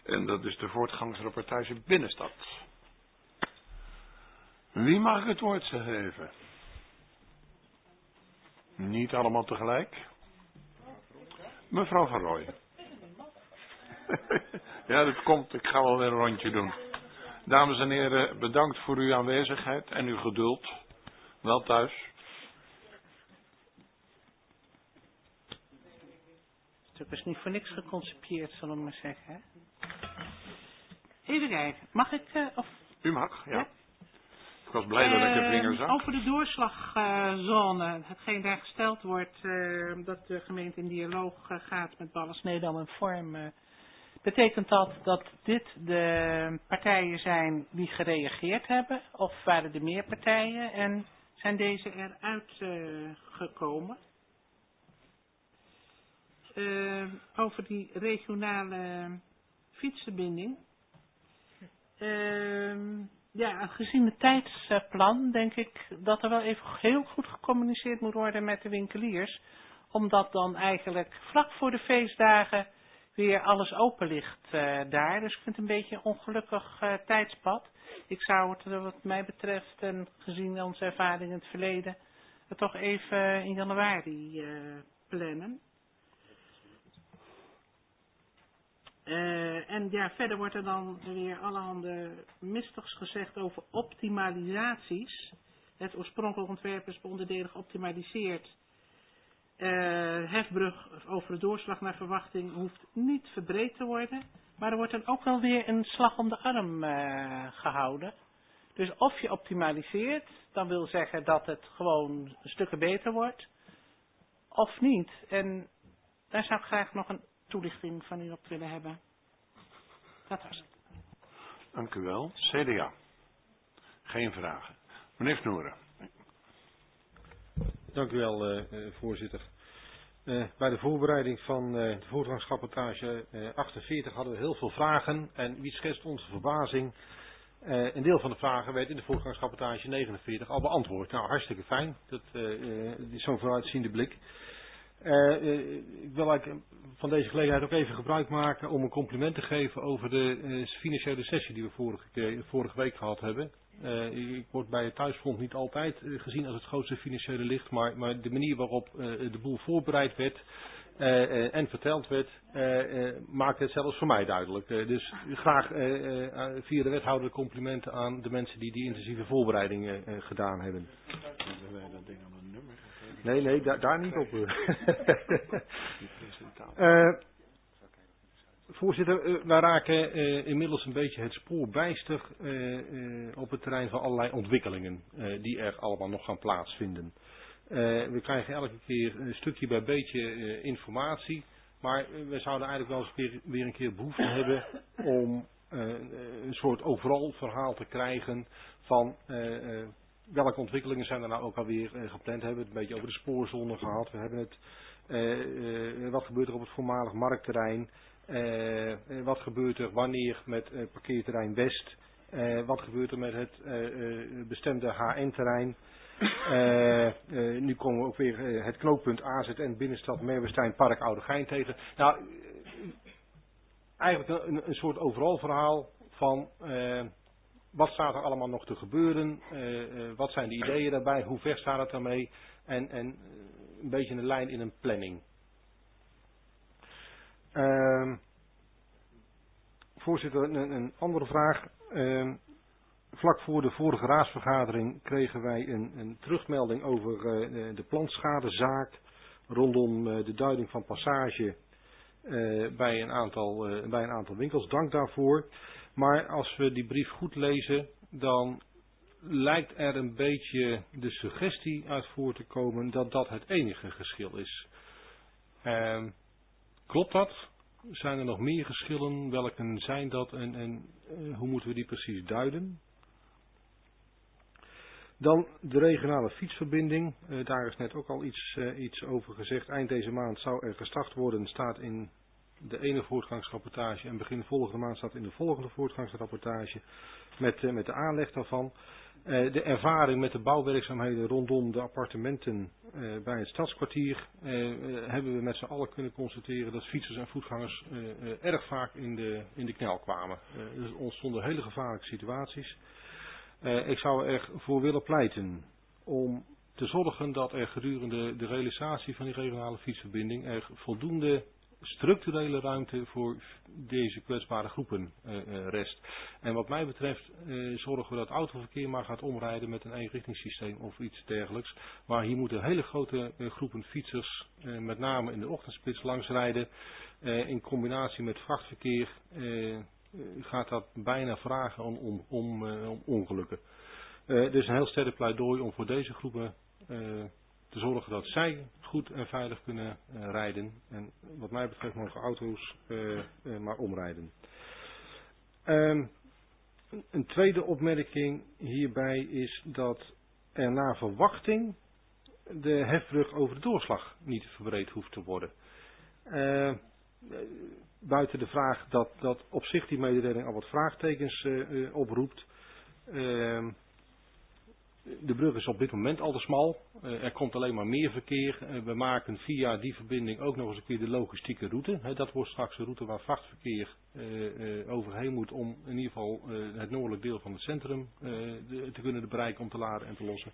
En dat is de voortgangsrapportage Binnenstad. Wie mag ik het woord geven? Niet allemaal tegelijk? Mevrouw Van Rooij. Ja, dat komt. Ik ga wel weer een rondje doen. Dames en heren, bedankt voor uw aanwezigheid en uw geduld. Wel thuis. Het is niet voor niks geconcipieerd, zullen we maar zeggen. Hè? Even kijken. Mag ik? U mag, ja. Ik was blij dat ik een vinger zag. Over de doorslagzone. Hetgeen daar gesteld wordt, dat de gemeente in dialoog gaat met Ballen, Nedam en Vorm. Betekent dat dit de partijen zijn die gereageerd hebben? Of waren er meer partijen en zijn deze eruit gekomen? Over die regionale fietsverbinding. Ja, gezien het tijdsplan denk ik dat er wel even heel goed gecommuniceerd moet worden met de winkeliers. Omdat dan eigenlijk vlak voor de feestdagen weer alles open ligt daar. Dus ik vind het een beetje een ongelukkig tijdspad. Ik zou het wat mij betreft en gezien onze ervaring in het verleden het toch even in januari plannen. En ja, verder wordt er dan weer allerhande mistigs gezegd over optimalisaties. Het oorspronkelijk ontwerp is bij onderdelen geoptimaliseerd. Hefbrug over de doorslag naar verwachting hoeft niet verbreed te worden. Maar er wordt dan ook wel weer een slag om de arm gehouden. Dus of je optimaliseert, dan wil zeggen dat het gewoon stukken beter wordt. Of niet. En daar zou ik graag nog een toelichting van u op willen hebben. Dat was het. Dank u wel. CDA. Geen vragen. Meneer Snoeren. Dank u wel, voorzitter. Bij de voorbereiding van de voortgangsrapportage 48 hadden we heel veel vragen. En wie schetst onze verbazing? Een deel van de vragen werd in de voortgangsrapportage 49 al beantwoord. Nou, hartstikke fijn. Dat is zo'n vooruitziende blik. Ik wil eigenlijk van deze gelegenheid ook even gebruik maken om een compliment te geven over de financiële sessie die we vorige week gehad hebben. Ik word bij het thuisfront niet altijd gezien als het grootste financiële licht, maar de manier waarop de boel voorbereid werd en verteld werd, maakte het zelfs voor mij duidelijk. Dus graag via de wethouder complimenten aan de mensen die intensieve voorbereiding gedaan hebben. Hebben wij dat ding aan een nummer gegeven? Nee, daar niet op. Voorzitter, wij raken inmiddels een beetje het spoor bijster op het terrein van allerlei ontwikkelingen die er allemaal nog gaan plaatsvinden. We krijgen elke keer een stukje bij beetje informatie, maar we zouden eigenlijk wel eens weer een keer behoefte hebben om een soort overal verhaal te krijgen van welke ontwikkelingen zijn er nou ook alweer gepland. We hebben het een beetje over de spoorzone gehad, we hebben het wat gebeurt er op het voormalig marktterrein. Wat gebeurt er wanneer met parkeerterrein West? Wat gebeurt er met het bestemde HN-terrein? Nu komen we ook weer het knooppunt AZN Binnenstad Merwestijn Park Oudegein tegen. Nou, eigenlijk een soort overal verhaal van wat staat er allemaal nog te gebeuren? Wat zijn de ideeën daarbij? Hoe ver staat het daarmee? En een beetje een lijn in een planning. Voorzitter, een andere vraag. Vlak voor de vorige raadsvergadering kregen wij een terugmelding over de plantschadezaak rondom de duiding van passage bij een aantal winkels. Dank daarvoor. Maar als we die brief goed lezen, dan lijkt er een beetje de suggestie uit voor te komen dat dat het enige geschil is. Klopt dat? Zijn er nog meer geschillen? Welke zijn dat en hoe moeten we die precies duiden? Dan de regionale fietsverbinding. Daar is net ook al iets over gezegd. Eind deze maand zou er gestart worden. Staat in de ene voortgangsrapportage. En begin volgende maand staat in de volgende voortgangsrapportage. Met de aanleg daarvan. De ervaring met de bouwwerkzaamheden rondom de appartementen bij het Stadskwartier hebben we met z'n allen kunnen constateren dat fietsers en voetgangers erg vaak in de knel kwamen. Er ontstonden hele gevaarlijke situaties. Ik zou er voor willen pleiten om te zorgen dat er gedurende de realisatie van die regionale fietsverbinding er voldoende structurele ruimte voor deze kwetsbare groepen rest. En wat mij betreft zorgen we dat autoverkeer maar gaat omrijden met een eenrichtingssysteem of iets dergelijks. Maar hier moeten hele grote groepen fietsers, met name in de ochtendspits, langsrijden. In combinatie met vrachtverkeer gaat dat bijna vragen om ongelukken. Dus een heel sterk pleidooi om voor deze groepen te zorgen dat zij goed en veilig kunnen rijden. En wat mij betreft mogen auto's maar omrijden. Een tweede opmerking hierbij is dat er naar verwachting de hefbrug over de doorslag niet verbreed hoeft te worden. Buiten de vraag dat op zich die mededeling al wat vraagtekens oproept. De brug is op dit moment al te smal. Er komt alleen maar meer verkeer. We maken via die verbinding ook nog eens een keer de logistieke route. Dat wordt straks een route waar vrachtverkeer overheen moet om in ieder geval het noordelijk deel van het centrum te kunnen bereiken om te laden en te lossen.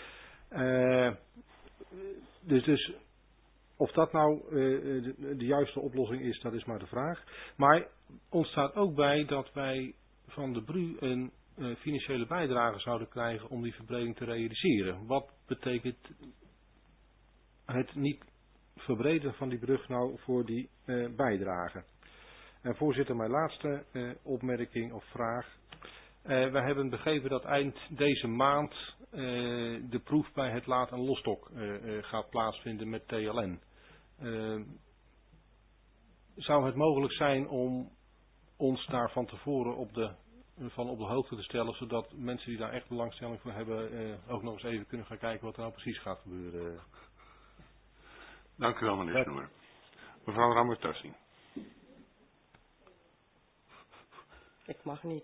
Dus of dat nou de juiste oplossing is, dat is maar de vraag. Maar ons staat ook bij dat wij van de BRU een financiële bijdrage zouden krijgen om die verbreding te realiseren. Wat betekent het niet verbreden van die brug nou voor die bijdrage? En voorzitter, mijn laatste opmerking of vraag. We hebben begrepen dat eind deze maand de proef bij het laad- en losstok gaat plaatsvinden met TLN. Zou het mogelijk zijn om ons daar van tevoren op de hoogte te stellen, zodat mensen die daar echt belangstelling voor hebben ook nog eens even kunnen gaan kijken wat er nou precies gaat gebeuren? Dank u wel, meneer Snoer. Mevrouw Rammertassing. Ik mag niet.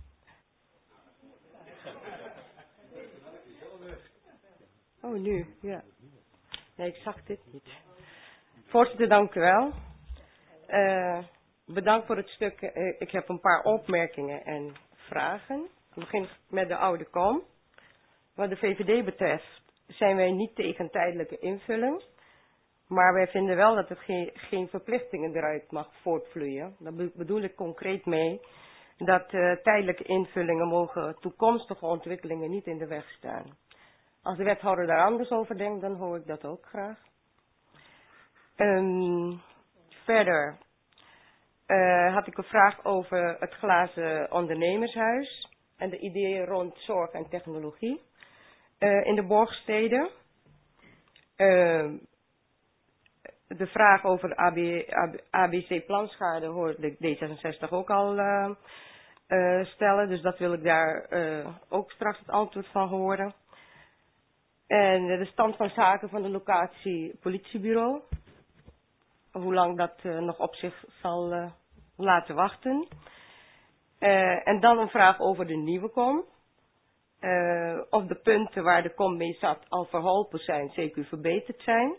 Oh, nu, ja. Nee, ik zag dit niet. Voorzitter, dank u wel. Bedankt voor het stuk. Ik heb een paar opmerkingen en vragen. Ik begin met de oude kom. Wat de VVD betreft zijn wij niet tegen tijdelijke invulling. Maar wij vinden wel dat het geen verplichtingen eruit mag voortvloeien. Daar bedoel ik concreet mee dat tijdelijke invullingen mogen toekomstige ontwikkelingen niet in de weg staan. Als de wethouder daar anders over denkt, dan hoor ik dat ook graag. Verder had ik een vraag over het glazen ondernemershuis en de ideeën rond zorg en technologie in de Borgsteden. De vraag over ABC Planschade hoorde ik D66 ook al stellen, dus dat wil ik daar ook straks het antwoord van horen. En de stand van zaken van de locatie politiebureau. Hoe lang dat nog op zich zal laten wachten. En dan een vraag over de nieuwe kom. Of de punten waar de kom mee zat al verholpen zijn, zeker verbeterd zijn.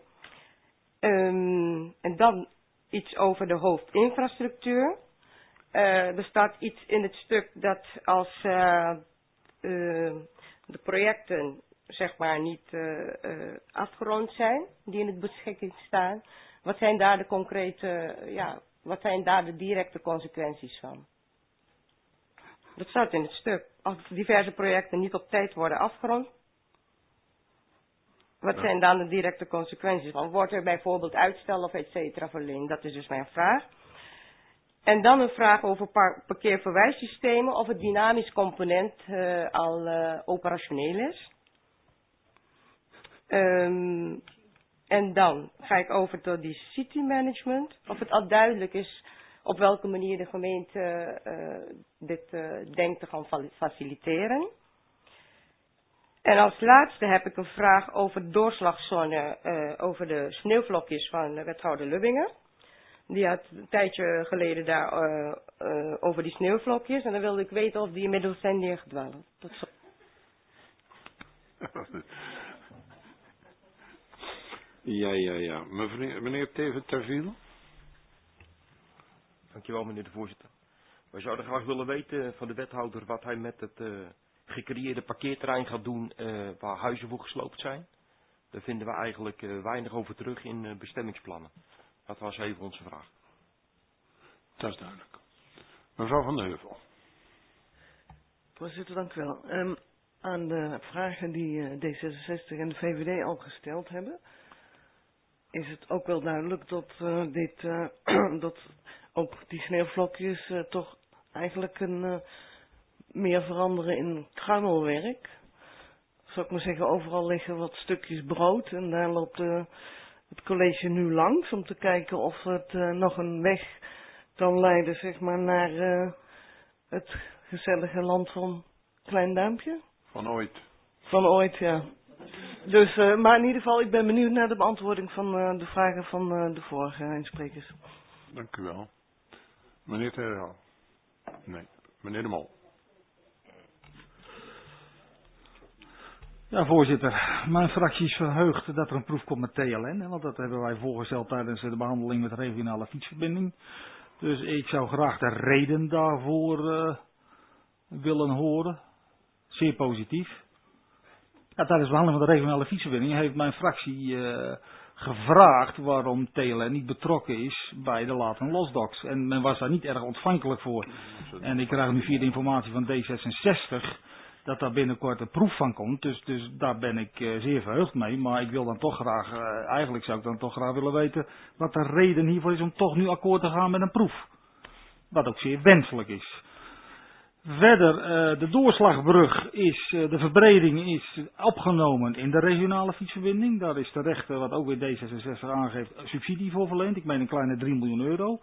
En dan iets over de hoofdinfrastructuur. Er staat iets in het stuk dat als de projecten zeg maar niet afgerond zijn, die in het beschikking staan. Wat zijn daar de concrete, wat zijn daar de directe consequenties van? Dat staat in het stuk. Als diverse projecten niet op tijd worden afgerond, wat zijn dan de directe consequenties van? Wordt er bijvoorbeeld uitstel of et cetera verleend? Dat is dus mijn vraag. En dan een vraag over parkeerverwijssystemen, of het dynamisch component al operationeel is. En dan ga ik over tot die city management. Of het al duidelijk is op welke manier de gemeente dit denkt te gaan faciliteren. En als laatste heb ik een vraag over de doorslagzone, over de sneeuwvlokjes van wethouder Lubbingen. Die had een tijdje geleden daar over die sneeuwvlokjes. En dan wilde ik weten of die inmiddels zijn neergedwald. Tot zo. Ja. Meneer Teven Terwiel? Dankjewel, meneer de voorzitter. Wij zouden graag willen weten van de wethouder wat hij met het gecreëerde parkeerterrein gaat doen waar huizen voor gesloopt zijn. Daar vinden we eigenlijk weinig over terug in bestemmingsplannen. Dat was even onze vraag. Dat is duidelijk. Mevrouw Van der Heuvel. Voorzitter, dank u wel. Aan de vragen die D66 en de VVD al gesteld hebben, is het ook wel duidelijk dat, dat ook die sneeuwvlokjes toch eigenlijk meer veranderen in kruimelwerk. Zou ik maar zeggen, overal liggen wat stukjes brood en daar loopt het college nu langs om te kijken of het nog een weg kan leiden, zeg maar, naar het gezellige land van Klein Duimpje. Van ooit. Van ooit, ja. Dus, maar in ieder geval, ik ben benieuwd naar de beantwoording van de vragen van de vorige insprekers. Dank u wel. Meneer Terwijl. Nee, meneer De Mol. Ja, voorzitter. Mijn fractie is verheugd dat er een proef komt met TLN. Want dat hebben wij voorgesteld tijdens de behandeling met de regionale fietsverbinding. Dus ik zou graag de reden daarvoor willen horen. Zeer positief. Ja, tijdens de behandeling van de regionale fietsverbinding heeft mijn fractie gevraagd waarom TLN niet betrokken is bij de laat- en losdocs. En men was daar niet erg ontvankelijk voor. En ik krijg nu via de informatie van D66 dat daar binnenkort een proef van komt. Dus daar ben ik zeer verheugd mee. Maar ik wil dan toch graag, eigenlijk zou ik dan toch graag willen weten wat de reden hiervoor is om toch nu akkoord te gaan met een proef. Wat ook zeer wenselijk is. Verder, de doorslagbrug is, de verbreding is opgenomen in de regionale fietsverbinding. Daar is terecht, wat ook weer D66 aangeeft, subsidie voor verleend. Ik meen een kleine 3 miljoen euro.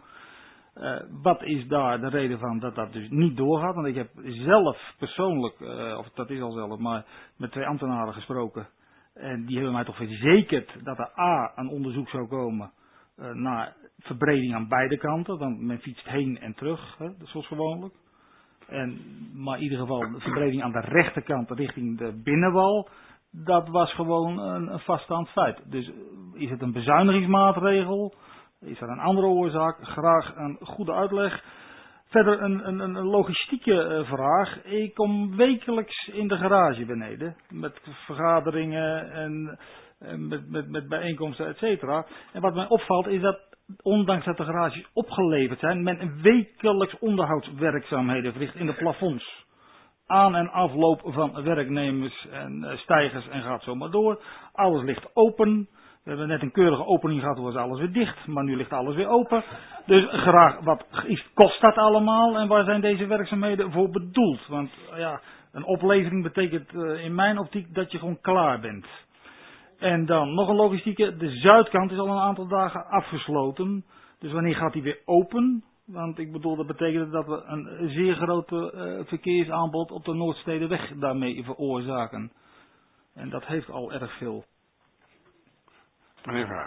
Wat is daar de reden van dat dat dus niet doorgaat? Want ik heb zelf persoonlijk, of dat is al zelf, maar met 2 ambtenaren gesproken. En die hebben mij toch verzekerd dat er A, een onderzoek zou komen naar verbreding aan beide kanten. Want men fietst heen en terug, zoals gewoonlijk. Maar in ieder geval de verbreding aan de rechterkant richting de binnenwal, dat was gewoon een vaststaand feit. Dus is het een bezuinigingsmaatregel? Is er een andere oorzaak? Graag een goede uitleg. Verder een logistieke vraag. Ik kom wekelijks in de garage beneden met vergaderingen en met bijeenkomsten, et cetera. En wat mij opvalt is dat, ondanks dat de garages opgeleverd zijn, men wekelijks onderhoudswerkzaamheden verricht in de plafonds. Aan- en afloop van werknemers en stijgers en gaat zo maar door. Alles ligt open. We hebben net een keurige opening gehad, toen was alles weer dicht, maar nu ligt alles weer open. Dus graag, wat kost dat allemaal en waar zijn deze werkzaamheden voor bedoeld? Want ja, een oplevering betekent in mijn optiek dat je gewoon klaar bent. En dan nog een logistieke, de zuidkant is al een aantal dagen afgesloten. Dus wanneer gaat die weer open? Want ik bedoel, dat betekent dat we een zeer grote verkeersaanbod op de Noordstedenweg daarmee veroorzaken. En dat heeft al erg veel. Meneer Vraag.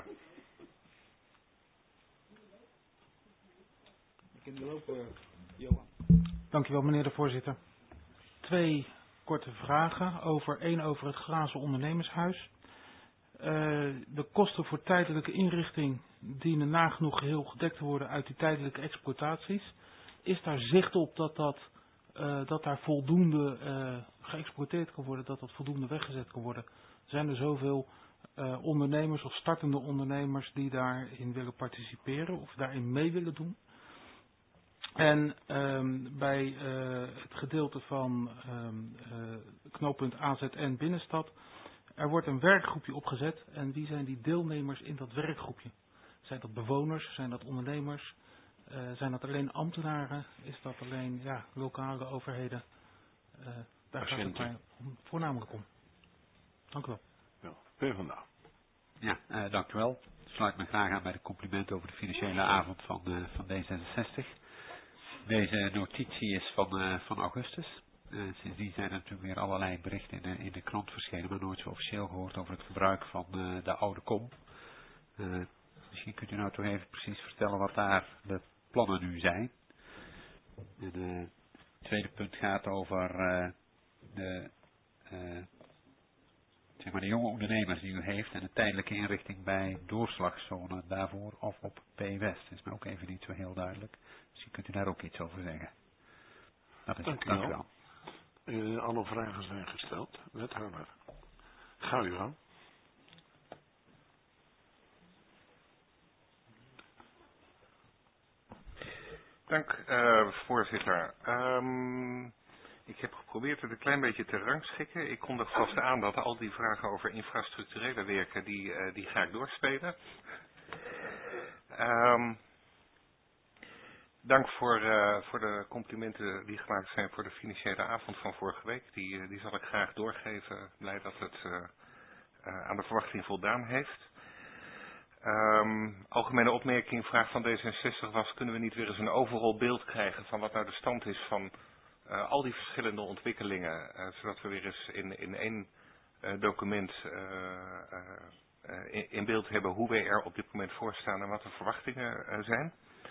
Dank u wel, meneer de voorzitter. 2 korte vragen. Eén over het glazen ondernemershuis. De kosten voor tijdelijke inrichting dienen nagenoeg geheel gedekt te worden uit die tijdelijke exploitaties. Is daar zicht op dat daar voldoende geëxploiteerd kan worden, dat voldoende weggezet kan worden? Zijn er zoveel ondernemers of startende ondernemers die daarin willen participeren of daarin mee willen doen? En bij het gedeelte van knooppunt AZN Binnenstad, er wordt een werkgroepje opgezet. En wie zijn die deelnemers in dat werkgroepje? Zijn dat bewoners? Zijn dat ondernemers? Zijn dat alleen ambtenaren? Is dat alleen lokale overheden? Daar gaat het mij voornamelijk om. Dank u wel. PvdA. Ja, dank u wel. Ik sluit me graag aan bij de complimenten over de financiële avond van D66. Deze notitie is van augustus. Sindsdien zijn er natuurlijk weer allerlei berichten in de krant verschenen, maar nooit zo officieel gehoord over het gebruik van de oude kom. Misschien kunt u nou toch even precies vertellen wat daar de plannen nu zijn. En het tweede punt gaat over de zeg maar de jonge ondernemers die u heeft en de tijdelijke inrichting bij doorslagzone daarvoor of op P-West. Dat is mij ook even niet zo heel duidelijk. Misschien kunt u daar ook iets over zeggen. Dat is het. Dank u wel. Alle vragen zijn gesteld. Wethouder. Ga u gang. Dank, voorzitter. Ik heb geprobeerd het een klein beetje te rangschikken. Ik kondig vast aan dat al die vragen over infrastructurele werken, die ga ik doorspelen. Dank voor de complimenten die gemaakt zijn voor de financiële avond van vorige week. Die zal ik graag doorgeven. Blij dat het aan de verwachting voldaan heeft. Algemene opmerking, vraag van D66 was, kunnen we niet weer eens een overal beeld krijgen van wat nou de stand is van al die verschillende ontwikkelingen, zodat we weer eens in één document in beeld hebben hoe we er op dit moment voor staan en wat de verwachtingen zijn.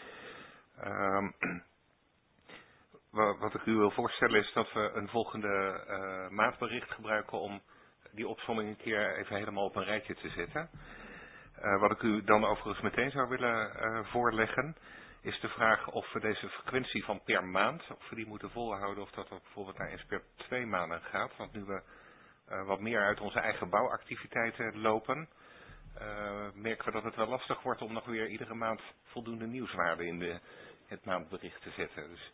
Wat ik u wil voorstellen is dat we een volgende maatbericht gebruiken om die opsomming een keer even helemaal op een rijtje te zetten. Wat ik u dan overigens meteen zou willen voorleggen, is de vraag of we deze frequentie van per maand, of we die moeten volhouden, of dat bijvoorbeeld naar eens per 2 maanden gaat. Want nu we wat meer uit onze eigen bouwactiviteiten lopen, merken we dat het wel lastig wordt om nog weer iedere maand voldoende nieuwswaarde in het maandbericht te zetten. Dus,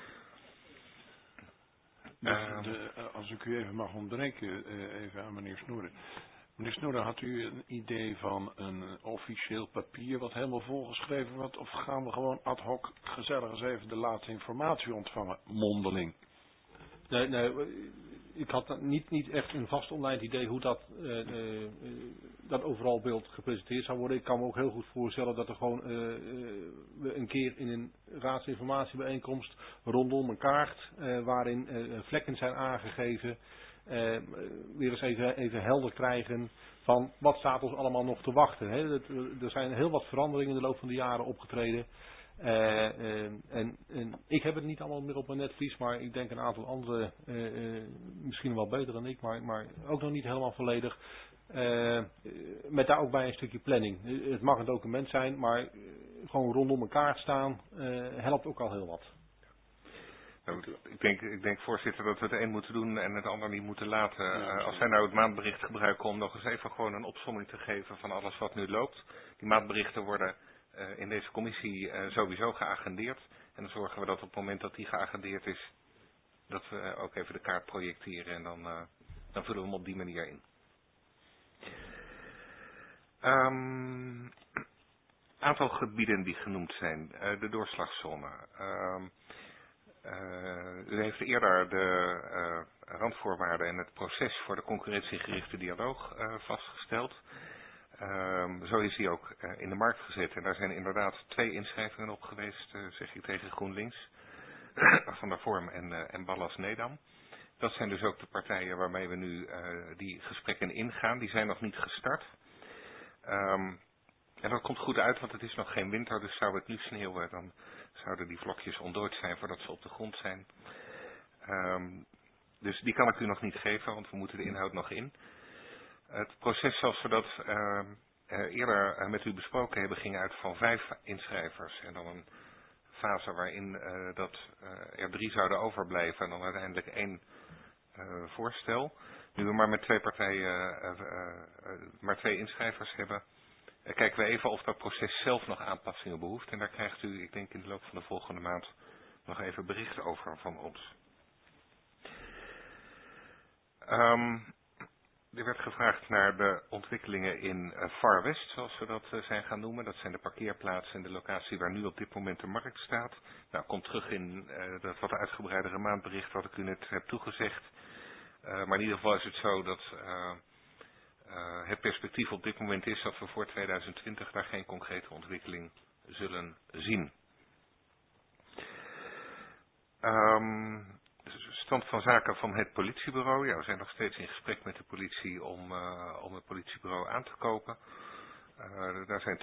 als ik u even mag ontbreken, even aan meneer Snoeren. Meneer Snoeren, had u een idee van een officieel papier wat helemaal volgeschreven wordt? Of gaan we gewoon ad hoc gezellig eens even de laatste informatie ontvangen, mondeling? Nee, ik had niet echt een vast online idee hoe dat overal beeld gepresenteerd zou worden. Ik kan me ook heel goed voorstellen dat er gewoon we een keer in een raadsinformatiebijeenkomst rondom een kaart waarin vlekken zijn aangegeven, weer eens even helder krijgen van wat staat ons allemaal nog te wachten. Hè? Er zijn heel wat veranderingen in de loop van de jaren opgetreden. En ik heb het niet allemaal meer op mijn netvlies, maar ik denk een aantal anderen misschien wel beter dan ik, maar ook nog niet helemaal volledig. Met daar ook bij een stukje planning. Het mag een document zijn, maar gewoon rondom elkaar staan helpt ook al heel wat. Nou, ik denk voorzitter dat we het een moeten doen en het ander niet moeten laten. Als wij nou het maandbericht gebruiken om nog eens even gewoon een opsomming te geven van alles wat nu loopt. Die maandberichten worden in deze commissie sowieso geagendeerd. En dan zorgen we dat op het moment dat die geagendeerd is, dat we ook even de kaart projecteren en dan vullen we hem op die manier in. Aantal gebieden die genoemd zijn. De doorslagzone. U heeft eerder de randvoorwaarden en het proces voor de concurrentiegerichte dialoog vastgesteld. Zo is die ook in de markt gezet. En daar zijn inderdaad 2 inschrijvingen op geweest, zeg ik tegen GroenLinks. Van der Vorm en Ballas Nedam. Dat zijn dus ook de partijen waarmee we nu die gesprekken ingaan. Die zijn nog niet gestart. En dat komt goed uit, want het is nog geen winter. Dus zou het nu sneeuwen, dan zouden die vlokjes ontdooid zijn voordat ze op de grond zijn. Dus die kan ik u nog niet geven, want we moeten de inhoud nog in. Het proces zoals we dat eerder met u besproken hebben, ging uit van 5 inschrijvers. En dan een fase waarin er 3 zouden overblijven en dan uiteindelijk 1 voorstel. Nu we maar met 2 partijen, maar 2 inschrijvers hebben, kijken we even of dat proces zelf nog aanpassingen behoeft. En daar krijgt u, ik denk in de loop van de volgende maand, nog even bericht over van ons. Er werd gevraagd naar de ontwikkelingen in Far West, zoals we dat zijn gaan noemen. Dat zijn de parkeerplaatsen en de locatie waar nu op dit moment de markt staat. Nou, komt terug in dat wat uitgebreidere maandbericht wat ik u net heb toegezegd. Maar in ieder geval is het zo dat het perspectief op dit moment is dat we voor 2020 daar geen concrete ontwikkeling zullen zien. Stand van zaken van het politiebureau. Ja, we zijn nog steeds in gesprek met de politie om het politiebureau aan te kopen. Daar zijn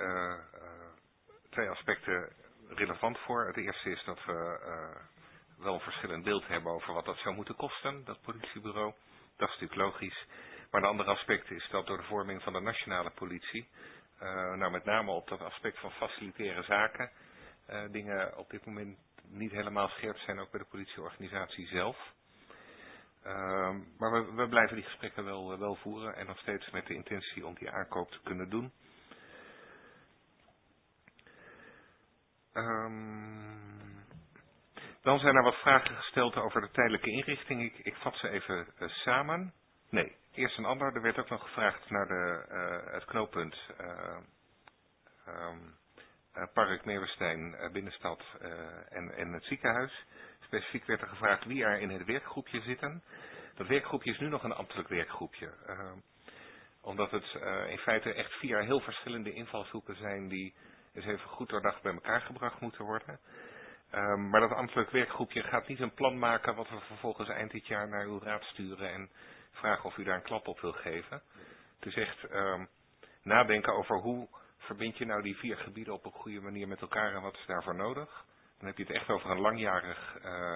twee aspecten relevant voor. Het eerste is dat we wel een verschillend beeld hebben over wat dat zou moeten kosten, dat politiebureau. Dat is natuurlijk logisch. Maar een ander aspect is dat door de vorming van de nationale politie, met name op dat aspect van facilitaire zaken, dingen op dit moment niet helemaal scherp zijn, ook bij de politieorganisatie zelf. Maar we blijven die gesprekken wel voeren en nog steeds met de intentie om die aankoop te kunnen doen. Dan zijn er wat vragen gesteld over de tijdelijke inrichting. Ik vat ze even samen. Nee, eerst een ander. Er werd ook nog gevraagd naar het knooppunt Park Meeuwenstein, Binnenstad en het ziekenhuis. Specifiek werd er gevraagd wie er in het werkgroepje zitten. Dat werkgroepje is nu nog een ambtelijk werkgroepje. Omdat het in feite echt 4 heel verschillende invalshoeken zijn die eens even goed doordacht bij elkaar gebracht moeten worden. Maar dat ambtelijk werkgroepje gaat niet een plan maken wat we vervolgens eind dit jaar naar uw raad sturen en vragen of u daar een klap op wil geven. Het is echt nadenken over hoe verbind je nou die 4 gebieden op een goede manier met elkaar en wat is daarvoor nodig. Dan heb je het echt over een langjarig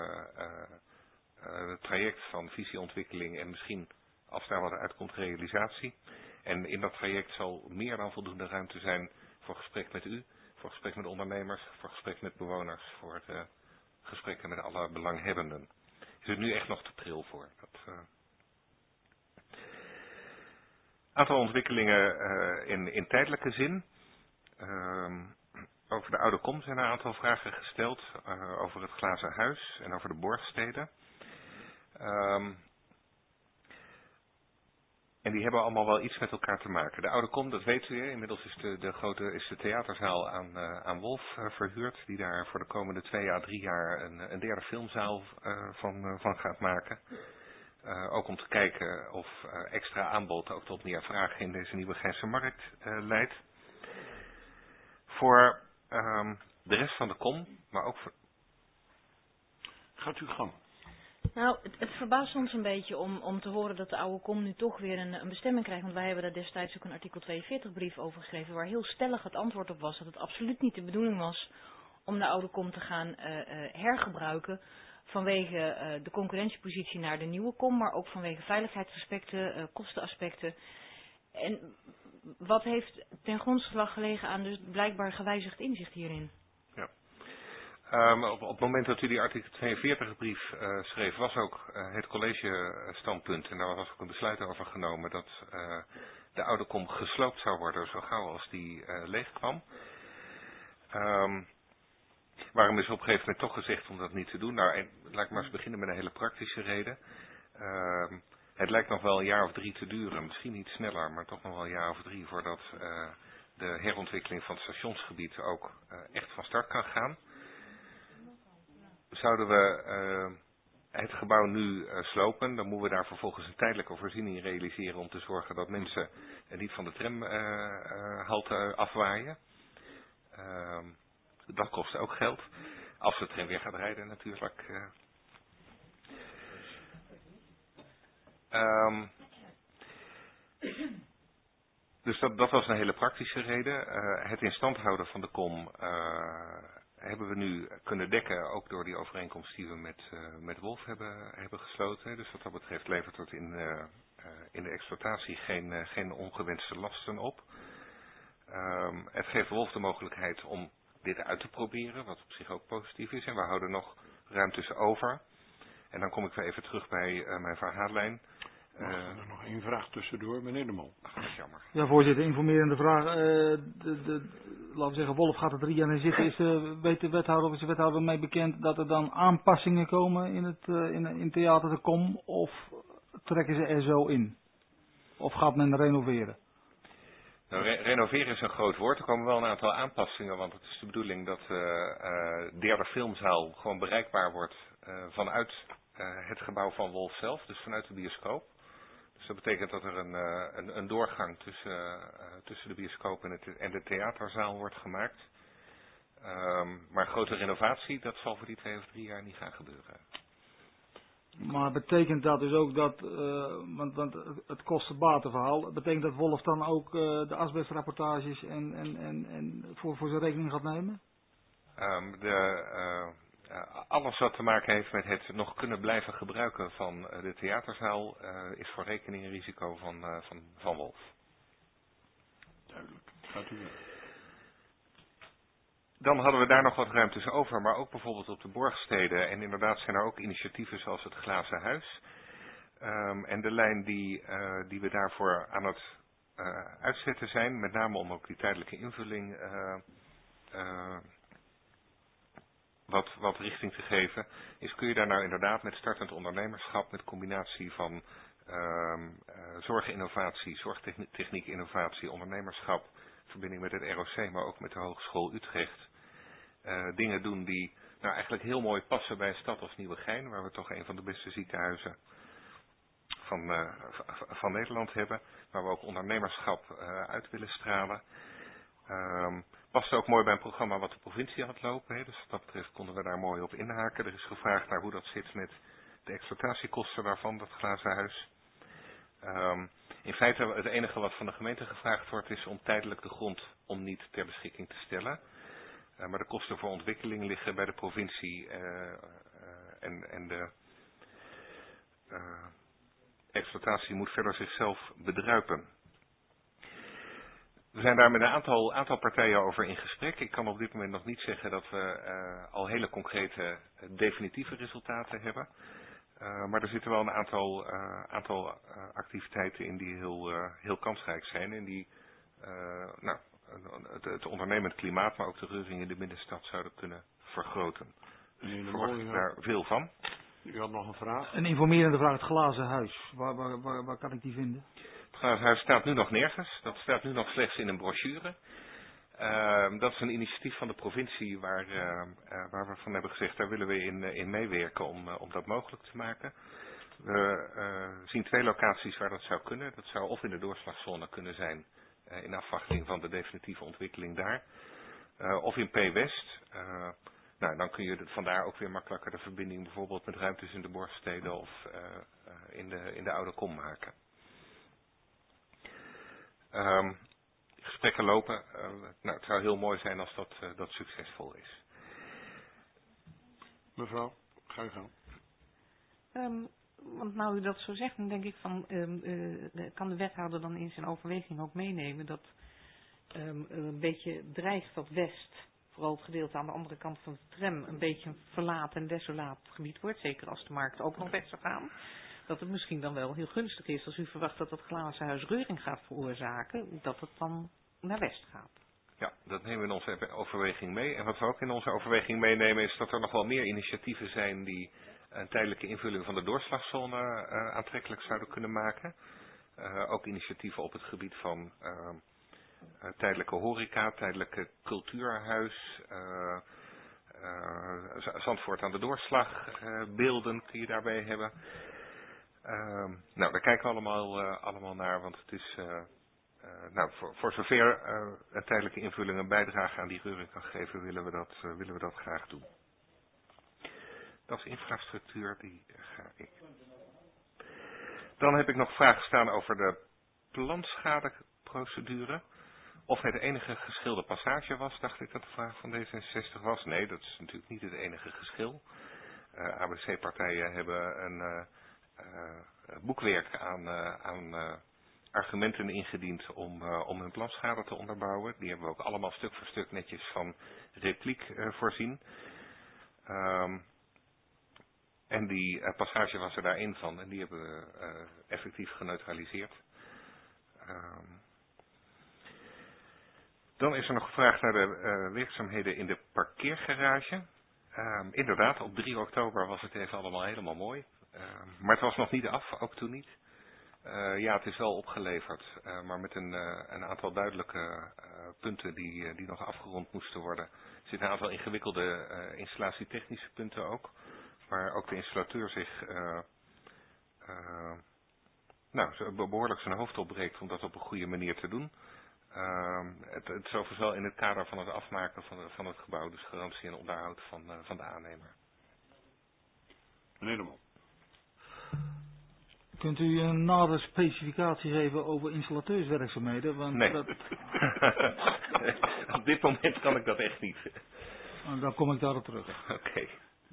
traject van visieontwikkeling en misschien, als daar wat uitkomt, realisatie. En in dat traject zal meer dan voldoende ruimte zijn voor gesprek met u, voor gesprek met ondernemers, voor gesprek met bewoners, voor gesprekken met alle belanghebbenden. Is het nu echt nog te pril voor. Aantal ontwikkelingen in tijdelijke zin. Over de Oude Kom zijn er een aantal vragen gesteld. Over het Glazen Huis en over de Borgsteden. En die hebben allemaal wel iets met elkaar te maken. De Oude Kom, dat weet u, inmiddels is de theaterzaal aan Wolf verhuurd. Die daar voor de komende 2 à 3 jaar een derde filmzaal van gaat maken. Ook om te kijken of extra aanbod ook tot meer vraag in deze nieuwe Gijnse markt leidt. Voor de rest van de Kom, maar ook voor... Gaat u gang. Nou, het verbaast ons een beetje om te horen dat de Oude Kom nu toch weer een bestemming krijgt. Want wij hebben daar destijds ook een artikel 42 brief over geschreven waar heel stellig het antwoord op was dat het absoluut niet de bedoeling was om de Oude Kom te gaan hergebruiken vanwege de concurrentiepositie naar de nieuwe Kom, maar ook vanwege veiligheidsaspecten, kostenaspecten. En wat heeft ten grondslag gelegen aan dus blijkbaar gewijzigd inzicht hierin? Ja. Op het moment dat u die artikel 42 brief schreef, was ook het college standpunt, en daar was ook een besluit over genomen, dat de Oude Kom gesloopt zou worden zo gauw als die leeg kwam. Waarom is op een gegeven moment toch gezegd om dat niet te doen? Nou, laat ik maar eens beginnen met een hele praktische reden. Het lijkt nog wel een jaar of 3 te duren, misschien niet sneller, maar toch nog wel een jaar of 3 voordat de herontwikkeling van het stationsgebied ook echt van start kan gaan. Zouden we het gebouw nu slopen, dan moeten we daar vervolgens een tijdelijke voorziening realiseren om te zorgen dat mensen niet van de tramhalte afwaaien. Dat kost ook geld. Als de tram weer gaat rijden natuurlijk. Dus dat was een hele praktische reden. Het in stand houden van de Kom hebben we nu kunnen dekken, ook door die overeenkomst die we met Wolf hebben gesloten. Dus wat dat betreft levert het in de exploitatie geen ongewenste lasten op. Het geeft Wolf de mogelijkheid om dit uit te proberen, wat op zich ook positief is. En we houden nog ruimtes over. En dan kom ik weer even terug bij mijn verhaallijn. Mag er nog 1 vraag tussendoor, meneer De Mol. Ach, dat is jammer. Ja, voorzitter, informerende vraag. Laten we zeggen, Wolf gaat er 3 jaar in zitten. Weet de wethouder of is de wethouder mee bekend dat er dan aanpassingen komen in Theater de Kom? Of trekken ze er zo in? Of gaat men renoveren? Nou, renoveren is een groot woord. Er komen wel een aantal aanpassingen, want het is de bedoeling dat de derde filmzaal gewoon bereikbaar wordt vanuit het gebouw van Wolf zelf, dus vanuit de bioscoop. Dus dat betekent dat er een doorgang tussen de bioscoop en de theaterzaal wordt gemaakt. Maar grote renovatie, dat zal voor die 2 of 3 jaar niet gaan gebeuren. Maar betekent dat dus ook dat, want het kosten-batenverhaal, betekent dat Wolf dan ook de asbestrapportages en voor zijn rekening gaat nemen? alles wat te maken heeft met het nog kunnen blijven gebruiken van de theaterzaal is voor rekening en risico van Wolf. Duidelijk. Gaat u weer. Dan hadden we daar nog wat ruimtes over, maar ook bijvoorbeeld op de Borgstede. En inderdaad zijn er ook initiatieven zoals het Glazen Huis. En de lijn die we daarvoor aan het uitzetten zijn, met name om ook die tijdelijke invulling wat richting te geven, is kun je daar nou inderdaad met startend ondernemerschap, met combinatie van zorginnovatie, zorgtechniek innovatie, ondernemerschap, verbinding met het ROC, maar ook met de Hogeschool Utrecht, dingen doen die nou eigenlijk heel mooi passen bij een stad als Nieuwegein, waar we toch een van de beste ziekenhuizen van Nederland hebben, waar we ook ondernemerschap uit willen stralen. Past ook mooi bij een programma wat de provincie had lopen. Hè? Dus wat dat betreft konden we daar mooi op inhaken. Er is gevraagd naar hoe dat zit met de exploitatiekosten daarvan, dat glazen huis. In feite het enige wat van de gemeente gevraagd wordt is om tijdelijk de grond om niet ter beschikking te stellen. Maar de kosten voor ontwikkeling liggen bij de provincie en de exploitatie moet verder zichzelf bedruipen. We zijn daar met een aantal partijen over in gesprek. Ik kan op dit moment nog niet zeggen dat we al hele concrete definitieve resultaten hebben. Maar er zitten wel een aantal activiteiten in die heel kansrijk zijn. En die het ondernemend klimaat, maar ook de reuring in de middenstad zouden kunnen vergroten. Dus ik verwacht daar veel van. U had nog een vraag? Een informerende vraag, het Glazen Huis. Waar kan ik die vinden? Het Glazen Huis staat nu nog nergens. Dat staat nu nog slechts in een brochure. Dat is een initiatief van de provincie waar we van hebben gezegd, daar willen we in meewerken om dat mogelijk te maken. We zien 2 locaties waar dat zou kunnen. Dat zou of in de doorslagzone kunnen zijn, in afwachting van de definitieve ontwikkeling daar. Of in P-West. Nou, dan kun je vandaar ook weer makkelijker de verbinding bijvoorbeeld met ruimtes in de Borgstede of in de Oude Kom maken. Gesprekken lopen. Het zou heel mooi zijn als dat succesvol is. Mevrouw, ga je gang. Want nou u dat zo zegt, dan denk ik van, kan de wethouder dan in zijn overweging ook meenemen dat een beetje dreigt dat West, vooral het gedeelte aan de andere kant van de tram, een beetje een verlaten en desolaat gebied wordt, zeker als de markt ook nog weg zou gaan. Dat het misschien dan wel heel gunstig is als u verwacht dat het glazen huis reuring gaat veroorzaken, dat het dan naar West gaat. Ja, dat nemen we in onze overweging mee. En wat we ook in onze overweging meenemen is dat er nog wel meer initiatieven zijn die een tijdelijke invulling van de doorslagzone aantrekkelijk zouden kunnen maken. Ook initiatieven op het gebied van tijdelijke horeca, tijdelijke cultuurhuis, Zandvoort aan de doorslag, beelden kun je daarbij hebben. Daar kijken we allemaal naar, want het is voor zover een tijdelijke invulling een bijdrage aan die reuring kan geven, willen we dat graag doen. Dat is infrastructuur, die ga ik. Dan heb ik nog vragen staan over de planschadeprocedure. Of het de enige geschilde passage was, dacht ik dat de vraag van D66 was. Nee, dat is natuurlijk niet het enige geschil. ABC-partijen hebben een boekwerk aan argumenten ingediend om hun planschade te onderbouwen. Die hebben we ook allemaal stuk voor stuk netjes van repliek voorzien. En die passage was er daar één van en die hebben we effectief geneutraliseerd. Dan is er nog gevraagd naar de werkzaamheden in de parkeergarage. Inderdaad, op 3 oktober was het even allemaal helemaal mooi. Maar het was nog niet af, ook toen niet. Ja, het is wel opgeleverd, maar met een aantal duidelijke punten die nog afgerond moesten worden. Er zitten een aantal ingewikkelde installatietechnische punten ook, waar ook de installateur zich behoorlijk zijn hoofd opbreekt om dat op een goede manier te doen. Het is overigens wel in het kader van het afmaken van het gebouw, dus garantie en onderhoud van de aannemer. Meneer de Man. Kunt u een nadere specificatie geven over installateurswerkzaamheden? Want nee. Op dit moment kan ik dat echt niet. Dan kom ik daarop terug. Oké.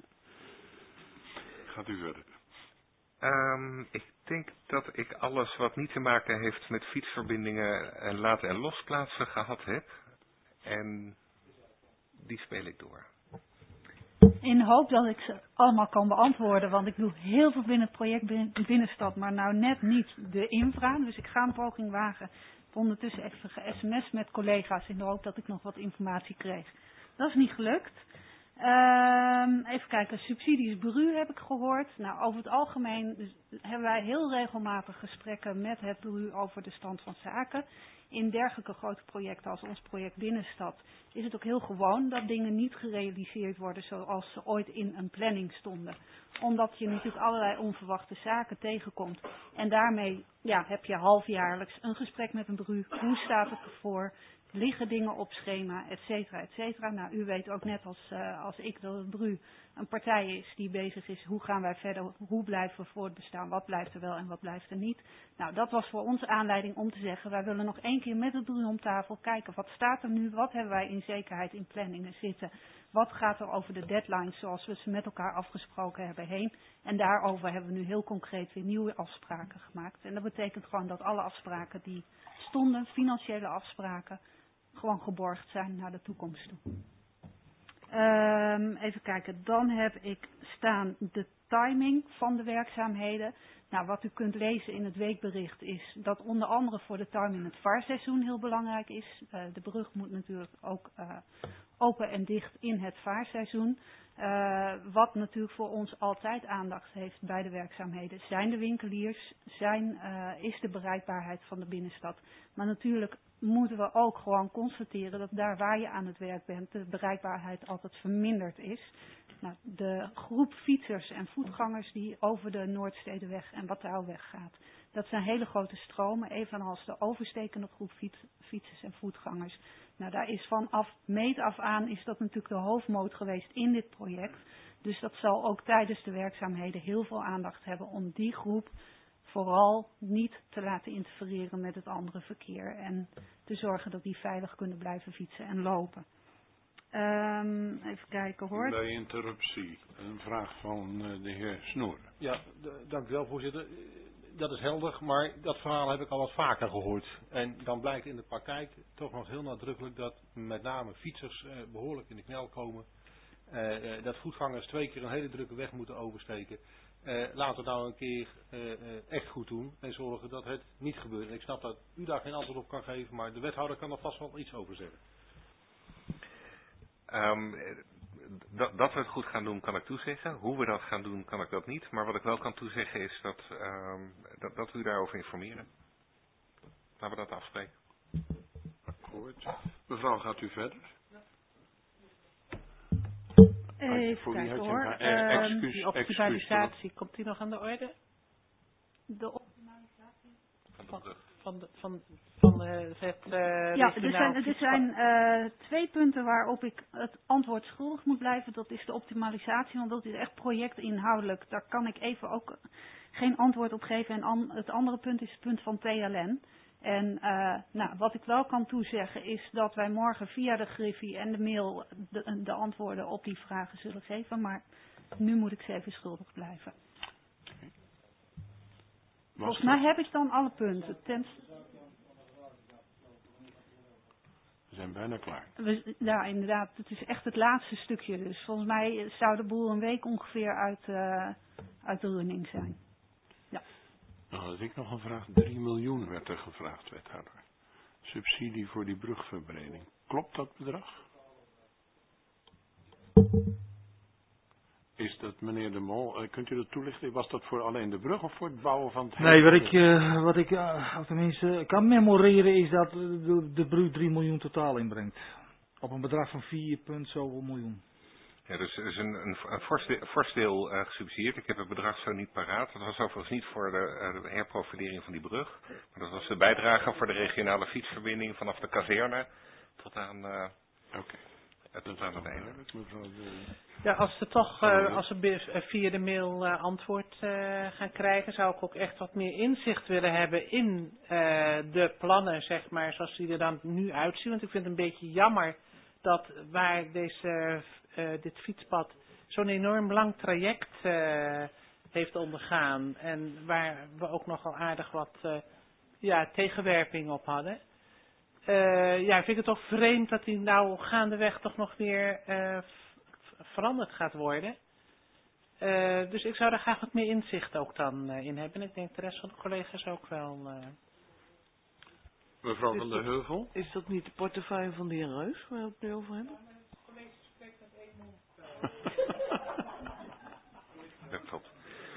Gaat u verder. Ik denk dat ik alles wat niet te maken heeft met fietsverbindingen en laten en losplaatsen gehad heb. En die speel ik door. In de hoop dat ik ze allemaal kan beantwoorden, want ik doe heel veel binnen het project Binnenstad, maar nou net niet de infra. Dus ik ga een poging wagen. Ik heb ondertussen even ge-sms met collega's in de hoop dat ik nog wat informatie kreeg. Dat is niet gelukt. Even kijken, subsidies BRU heb ik gehoord. Nou, over het algemeen hebben wij heel regelmatig gesprekken met het BRU over de stand van zaken. In dergelijke grote projecten als ons project Binnenstad is het ook heel gewoon dat dingen niet gerealiseerd worden zoals ze ooit in een planning stonden. Omdat je natuurlijk allerlei onverwachte zaken tegenkomt. En daarmee heb je halfjaarlijks een gesprek met een BRU. Hoe staat het ervoor? Liggen dingen op schema, et cetera, et cetera. Nou, u weet ook net als ik dat het BRU een partij is die bezig is. Hoe gaan wij verder? Hoe blijven we voortbestaan? Wat blijft er wel en wat blijft er niet? Nou, dat was voor ons aanleiding om te zeggen, wij willen nog 1 keer met het BRU om tafel kijken. Wat staat er nu? Wat hebben wij in zekerheid in planningen zitten? Wat gaat er over de deadlines zoals we ze met elkaar afgesproken hebben heen? En daarover hebben we nu heel concreet weer nieuwe afspraken gemaakt. En dat betekent gewoon dat alle afspraken die stonden, financiële afspraken, gewoon geborgd zijn naar de toekomst toe. Even kijken, dan heb ik staan de timing van de werkzaamheden. Nou, wat u kunt lezen in het weekbericht is dat onder andere voor de timing het vaarseizoen heel belangrijk is. De brug moet natuurlijk ook open en dicht in het vaarseizoen. Wat natuurlijk voor ons altijd aandacht heeft bij de werkzaamheden zijn de winkeliers, is de bereikbaarheid van de binnenstad. Maar natuurlijk moeten we ook gewoon constateren dat daar waar je aan het werk bent de bereikbaarheid altijd verminderd is. Nou, de groep fietsers en voetgangers die over de Noordstedenweg en Bataauweg gaat. Dat zijn hele grote stromen, evenals de overstekende groep fietsers en voetgangers. Nou, daar is vanaf meet af aan is dat natuurlijk de hoofdmoot geweest in dit project. Dus dat zal ook tijdens de werkzaamheden heel veel aandacht hebben om die groep vooral niet te laten interfereren met het andere verkeer. En te zorgen dat die veilig kunnen blijven fietsen en lopen. Even kijken hoor. Bij interruptie, een vraag van de heer Snoer. Ja, dank u wel voorzitter. Dat is helder, maar dat verhaal heb ik al wat vaker gehoord. En dan blijkt in de praktijk toch nog heel nadrukkelijk dat met name fietsers behoorlijk in de knel komen. Dat voetgangers 2 keer een hele drukke weg moeten oversteken. Laten we nou een keer echt goed doen en zorgen dat het niet gebeurt. En ik snap dat u daar geen antwoord op kan geven, maar de wethouder kan er vast wel iets over zeggen. Dat we het goed gaan doen, kan ik toezeggen. Hoe we dat gaan doen, kan ik dat niet. Maar wat ik wel kan toezeggen is dat we u daarover informeren. Laten we dat afspreken. Akkoord. Mevrouw, gaat u verder? Even kijken hoor. Die optimalisatie, komt die nog aan de orde? De optimalisatie van het ja, er zijn 2 punten waarop ik het antwoord schuldig moet blijven. Dat is de optimalisatie, want dat is echt projectinhoudelijk. Daar kan ik even ook geen antwoord op geven. En het andere punt is het punt van TLN. En wat ik wel kan toezeggen is dat wij morgen via de Griffie en de mail de antwoorden op die vragen zullen geven. Maar nu moet ik ze even schuldig blijven. Volgens mij heb ik dan alle punten. We zijn bijna klaar. Ja, inderdaad. Het is echt het laatste stukje. Dus volgens mij zou de boel een week ongeveer uit de running zijn. Ja. Nou had ik nog een vraag. 3 miljoen werd er gevraagd, wethouder. Subsidie voor die brugverbreding. Klopt dat bedrag? Is dat, meneer De Mol, kunt u dat toelichten? Was dat voor alleen de brug of voor het bouwen van het hele... Nee, wat ik tenminste kan memoreren is dat de BRU 3 miljoen totaal inbrengt. Op een bedrag van 4 zoveel miljoen. Ja, dus er is een fors deel gesubsidieerd. Ik heb het bedrag zo niet paraat. Dat was overigens niet voor de herprofilering van die brug. Maar dat was de bijdrage voor de regionale fietsverbinding vanaf de kazerne tot aan, tot aan het einde. Ja, als ze toch als ze via de mail antwoord gaan krijgen, zou ik ook echt wat meer inzicht willen hebben in de plannen, zeg maar, zoals die er dan nu uitzien. Want ik vind het een beetje jammer dat waar dit fietspad zo'n enorm lang traject heeft ondergaan en waar we ook nogal aardig wat tegenwerping op hadden. Vind ik het toch vreemd dat die nou gaandeweg toch nog weer veranderd gaat worden. Dus ik zou daar graag wat meer inzicht ook dan in hebben. En ik denk de rest van de collega's ook wel. Mevrouw van der Heuvel? Is dat niet de portefeuille van de heer Reus waar we het nu over hebben? Dat klopt.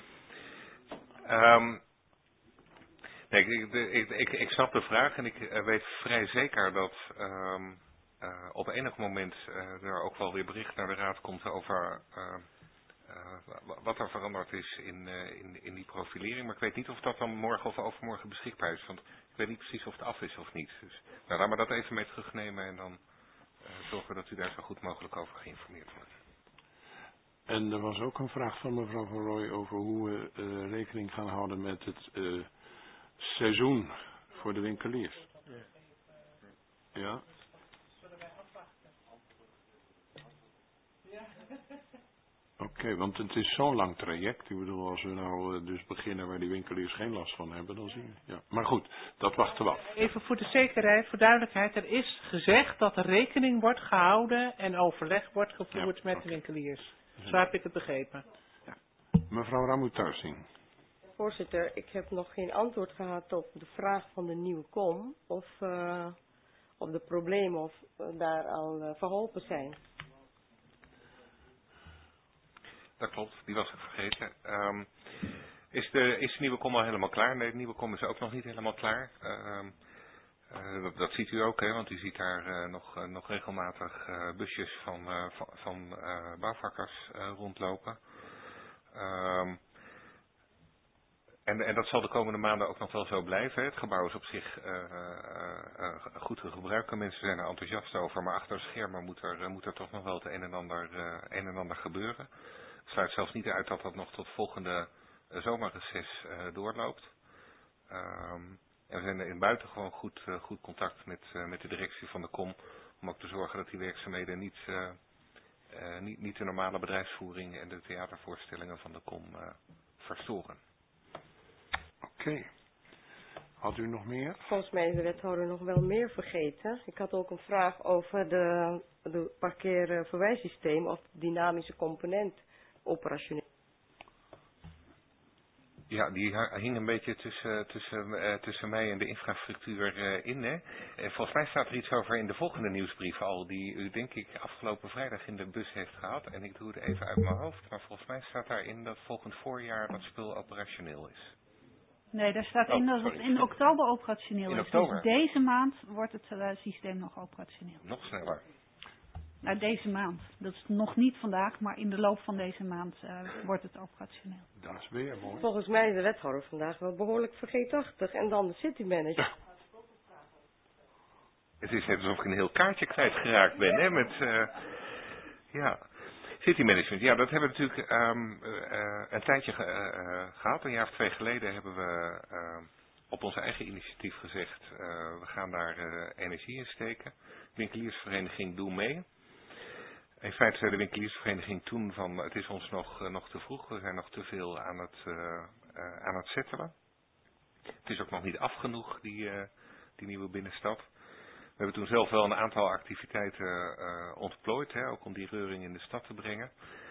Ik snap de vraag en ik weet vrij zeker dat op enig moment er ook wel weer bericht naar de Raad komt over wat er veranderd is in die profilering. Maar ik weet niet of dat dan morgen of overmorgen beschikbaar is. Want ik weet niet precies of het af is of niet. Dus laat maar dat even mee terugnemen en dan zorgen we dat u daar zo goed mogelijk over geïnformeerd wordt. En er was ook een vraag van mevrouw Van Rooij over hoe we rekening gaan houden met het seizoen voor de winkeliers. Ja. Oké, want het is zo'n lang traject. Ik bedoel, als we nou dus beginnen waar die winkeliers geen last van hebben, dan zien we. Ja. Maar goed, dat wachten we af. Even voor de zekerheid, voor duidelijkheid. Er is gezegd dat er rekening wordt gehouden en overleg wordt gevoerd met de winkeliers. Zo heb ik het begrepen. Ja. Mevrouw Ramutarsin. Voorzitter, ik heb nog geen antwoord gehad op de vraag van de nieuwe kom. Of de problemen of daar al verholpen zijn. Dat klopt, die was ik vergeten. Is de nieuwe kom al helemaal klaar? Nee, de nieuwe kom is ook nog niet helemaal klaar. Dat ziet u ook, hè, want u ziet daar nog regelmatig busjes van bouwvakkers rondlopen. En dat zal de komende maanden ook nog wel zo blijven. Hè. Het gebouw is op zich goed te gebruiken. Mensen zijn er enthousiast over, maar achter de schermen moet er toch nog wel het een en ander gebeuren. Het sluit zelfs niet uit dat dat nog tot volgende zomerreces doorloopt. En we zijn in buitengewoon goed contact met de directie van de KOM. Om ook te zorgen dat die werkzaamheden niet de normale bedrijfsvoering en de theatervoorstellingen van de KOM verstoren. Oké. Had u nog meer? Volgens mij is de wethouder nog wel meer vergeten. Ik had ook een vraag over de parkeerverwijssysteem of dynamische component operationeel. Ja, die hing een beetje tussen mij en de infrastructuur in. Hè. Volgens mij staat er iets over in de volgende nieuwsbrief al, die u denk ik afgelopen vrijdag in de bus heeft gehad. En ik doe het even uit mijn hoofd, maar volgens mij staat daarin dat volgend voorjaar dat spul operationeel is. Nee, daar staat in dat het in oktober operationeel is. Dus deze maand wordt het systeem nog operationeel. Nog sneller. Nou, deze maand. Dat is nog niet vandaag, maar in de loop van deze maand wordt het operationeel. Dat is weer mooi. Volgens mij is de wethouder vandaag wel behoorlijk vergeetachtig. En dan de citymanager. Ja. Het is net alsof ik een heel kaartje kwijtgeraakt ben, hè, met ja. City management, ja, dat hebben we natuurlijk een tijdje gehad. Een jaar of 2 geleden hebben we op onze eigen initiatief gezegd, we gaan daar energie in steken. De winkeliersvereniging Doe Mee. In feite zei de winkeliersvereniging toen van, het is ons nog te vroeg, we zijn nog te veel aan het settelen. Het is ook nog niet af genoeg, die nieuwe binnenstad. We hebben toen zelf wel een aantal activiteiten ontplooid, hè, ook om die reuring in de stad te brengen.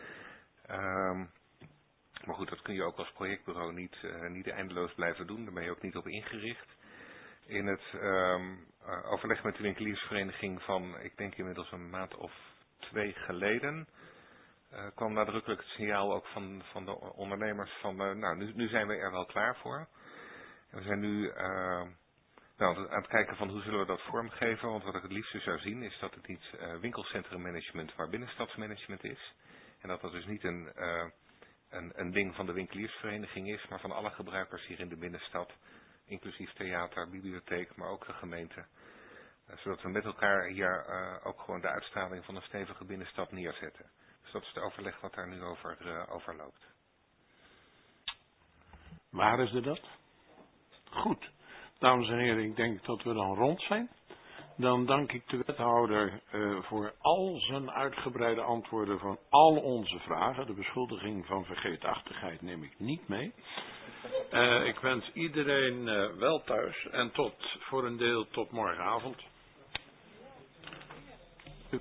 Maar goed, dat kun je ook als projectbureau niet eindeloos blijven doen. Daar ben je ook niet op ingericht. In het overleg met de winkeliersvereniging van, ik denk inmiddels een maand of 2 geleden, kwam nadrukkelijk het signaal ook van de ondernemers van, nou, nu zijn we er wel klaar voor. En we zijn nu aan het kijken van hoe zullen we dat vormgeven. Want wat ik het liefste zou zien is dat het niet winkelcentrummanagement, maar binnenstadsmanagement is. En dat dat dus niet een ding van de winkeliersvereniging is, maar van alle gebruikers hier in de binnenstad. Inclusief theater, bibliotheek, maar ook de gemeente. Zodat we met elkaar hier ook gewoon de uitstraling van een stevige binnenstad neerzetten. Dus dat is het overleg wat daar nu over loopt. Waar is dat? Goed. Dames en heren, ik denk dat we dan rond zijn. Dan dank ik de wethouder voor al zijn uitgebreide antwoorden van al onze vragen. De beschuldiging van vergeetachtigheid neem ik niet mee. Ik wens iedereen wel thuis en voor een deel tot morgenavond.